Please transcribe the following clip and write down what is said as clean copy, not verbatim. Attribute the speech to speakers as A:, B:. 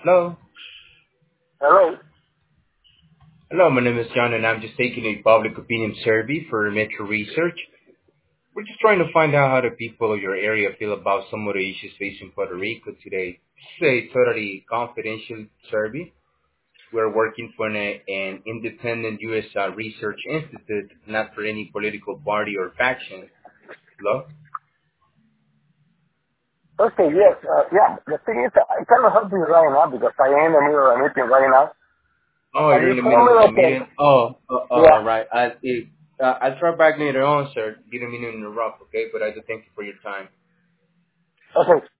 A: Hello.
B: Hello.
A: Hello, my name is John, and I'm just taking a public opinion survey for Metro Research. We're just trying to find out how the people of your area feel about some of the issues facing Puerto Rico today. This is a totally confidential survey. We're working for an independent U.S. Research institute, not for any political party or faction. Hello?
B: Okay, yes, yeah. The thing is, I cannot help you right now because I am in the middle of a meeting right now.
A: Oh,
B: Can
A: you're
B: you
A: in the
B: call me
A: middle of a
B: okay?
A: meeting? All
B: Yeah.
A: right. I'll try back later on, sir. Didn't mean to interrupt, okay? But I do thank you for your time.
B: Okay.